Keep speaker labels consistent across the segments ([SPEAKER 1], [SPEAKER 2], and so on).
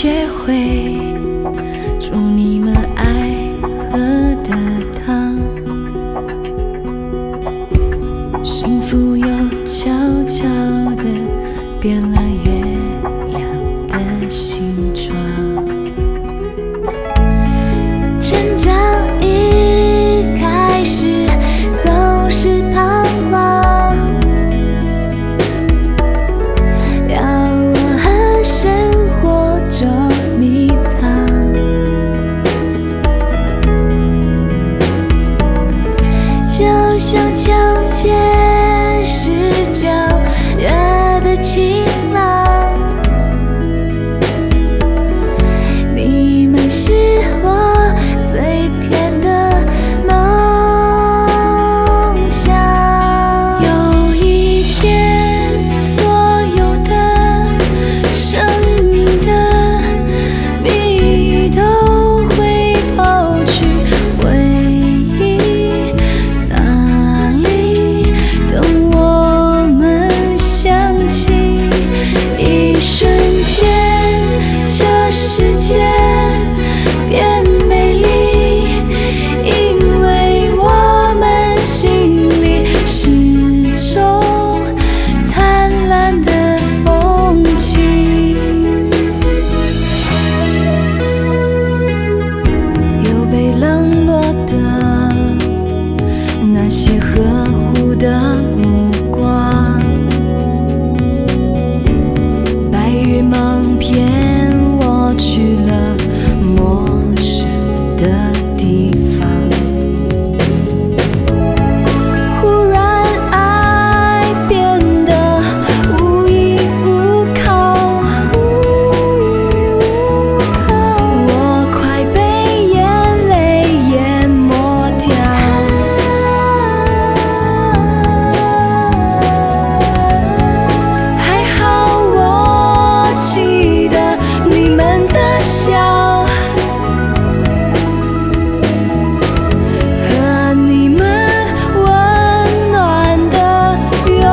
[SPEAKER 1] 学会祝你们爱喝的汤，幸福又悄悄地变了月亮的形状。成长一开始总是彷徨，要我和生活捉迷藏，就像秋千是9月的晴朗，你们是我最甜的梦想。有一天，所有的生命的谜语都会抛去，回忆哪里等我们想起？一瞬间，这世界变美丽，因为我们心里始终灿烂的风景。有被冷落的那些呵护的目光，白日梦骗我去了陌生的地方，忽然爱变得无依无靠，我快被眼泪淹没掉。还好我记得你们的笑，和你们温暖的拥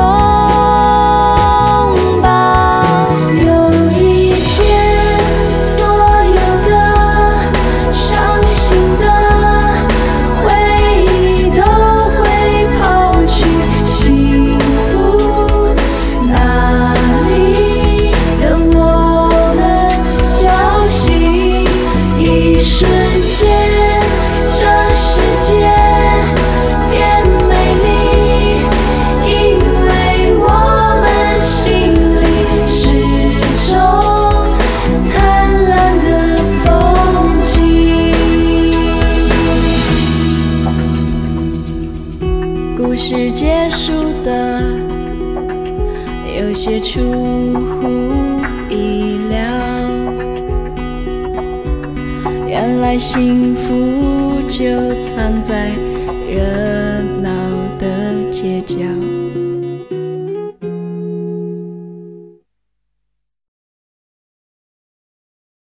[SPEAKER 1] 抱。有一天，所有的伤心的回忆都会抛去，幸福哪里等我们小心？一瞬间，这世界变美丽，因为我们心里始终灿烂的风景。故事结束的有些出乎意料，原来幸福就藏在热闹的街角。